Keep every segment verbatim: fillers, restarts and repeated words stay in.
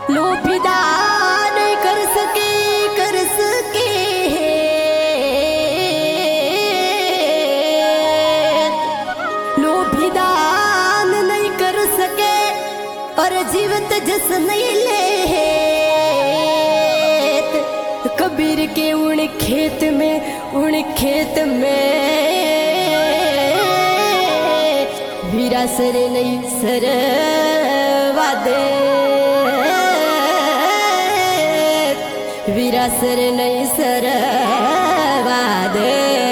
लोभिदा नहीं कर सके कर सके लोभिदान नहीं कर सके और जीवित जस नहीं ले कबीर के उन खेत में उन खेत में वीरा सर नहीं सरवा दे वीरा सर नहीं सरवा दे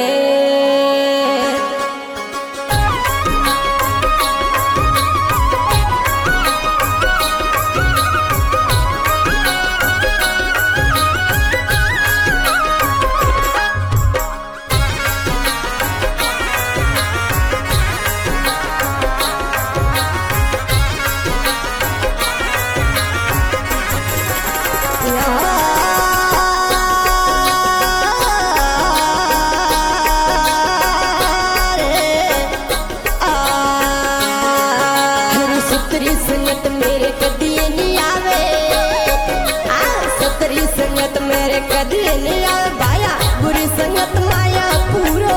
संगत मेरे कदी नहीं आवे आ सतरी संगत मेरे कदी नहीं आवे भाया बुरी संगत माया पूरो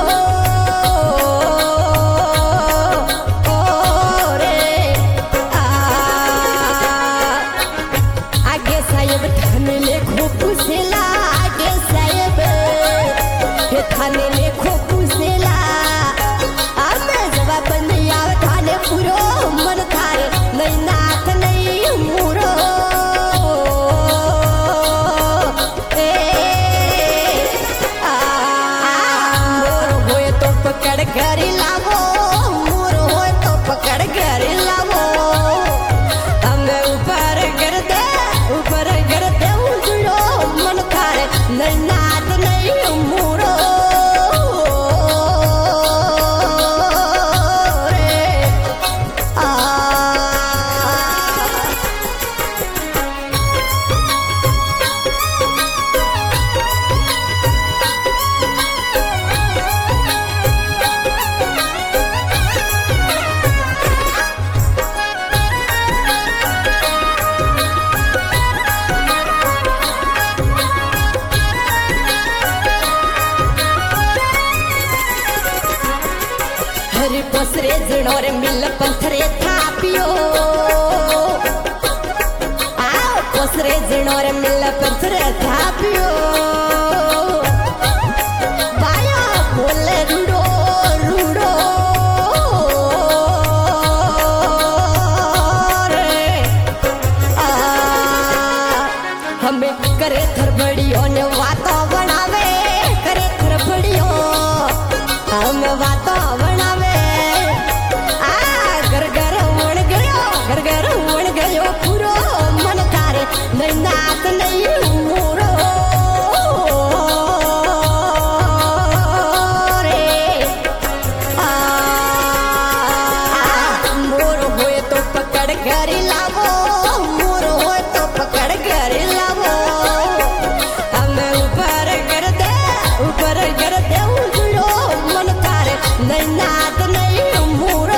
ओ रे आ आगे साहेब थाने लेखो पुसेला आगे साहेब हे थाने लेखो पुसेला आमे जवाब नहीं आवे थाने पूरो मन थारे नहीं नाथ नहीं मूरो ए आ मोर होए तो पकड़ घर लावो मोर होए तो पकड़ घर लावो हमें ऊपर कर दे ऊपर कर दे उजड़ो मन थारे नहीं नाथ नहीं मूरो हरे पसरे जणोरे मिल पंथरे थापियो आ पसरे जणोरे मिल पंथरे थापियो बाया बोले रूडो रूडो रे आ हमें करे थरबड़ियों ने वातो बनावे करे थरबड़ियों हम वातो बनावे घर घर मन गयो पूरो मन तारे नहीं नाथ नहीं मूरो रे आ मोर होए तो पकड़ घर लावो मोर होए तो पकड़ घर लावो हमें ऊपर कर दे ऊपर कर दे उजड़ो मन तारे नहीं नाथ नहीं मूरो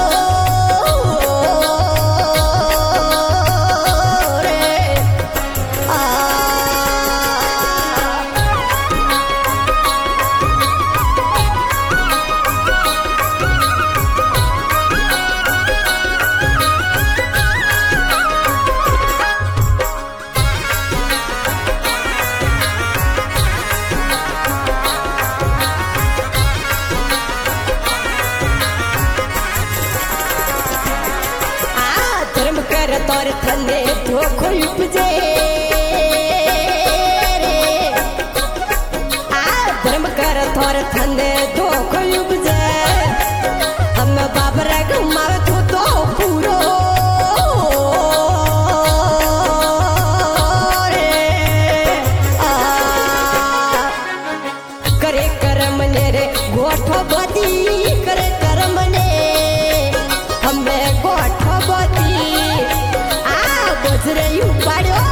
तोर थले धोखो उपजे रे आ धर्म कर तोर थले धोखो उपजे हम बाबरा घुमावे तो तो पूरो रे आ करे कर्म ने रे गोठो बदी करे कर्म ने हमें गोठो बदी रे यू पाड़ो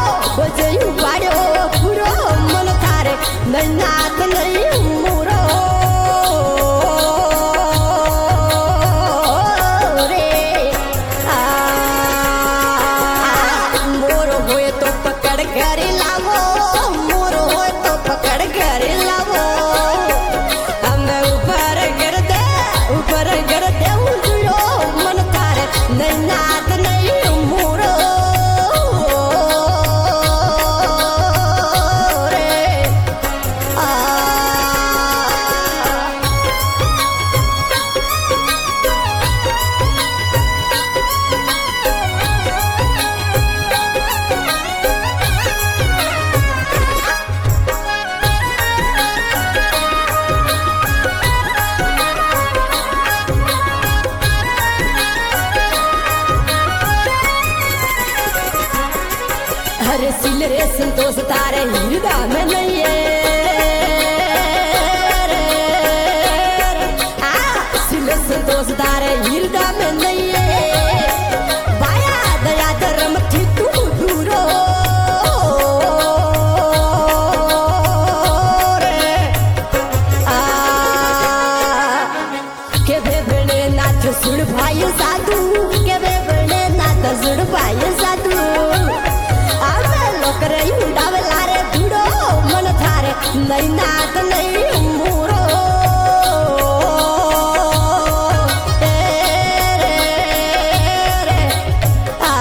अरे सिलरे संतोष तारे हृदय में नहीं है सिले संतोष तारे हृदय में नहीं है बाया दया धर्म थी तू दूरो के बेबने नाथ सुड़ भाई साधु के बेबने नाथ सुड़ भाई साधु नहीं नाथ नहीं मूरो रे रे आ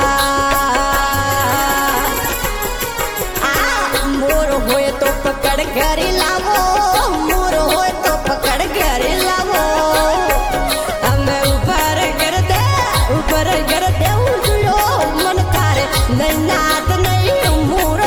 आ मोर होए तो पकड़ कर लावो मोर होए तो पकड़ कर लावो हमें ऊपर कर दे ऊपर कर दे उजड़ो मन थारे नहीं नाथ नहीं मूरो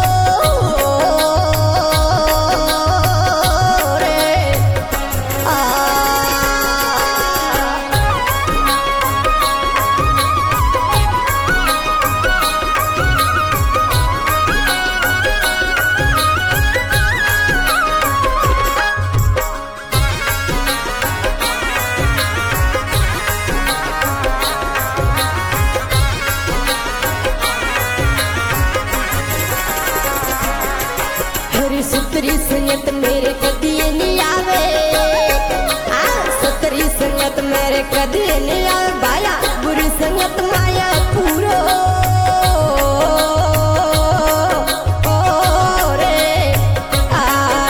सतरी संगत मेरे कदी नहीं आवे आ सतरी संगत मेरे कदी नहीं आवे बाया बुरी संगत माया पूरो ओ रे आ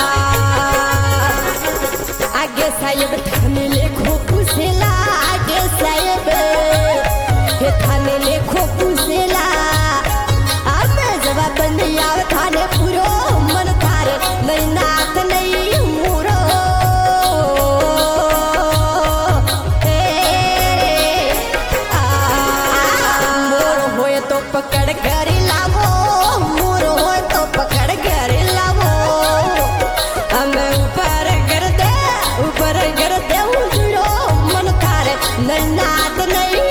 आगे साहेब थाने लेखो पुसेला आगे साहेब हे थाने लेखो पुसेला अब जवाब नहीं आवे थाने पूरो नहीं नाथ नहीं मूरो मोर होए तो पकड़ कर लावो मोर होए तो पकड़ कर लावो हमें ऊपर कर दे ऊपर कर दे उजड़ो मन थारे नहीं नाथ नहीं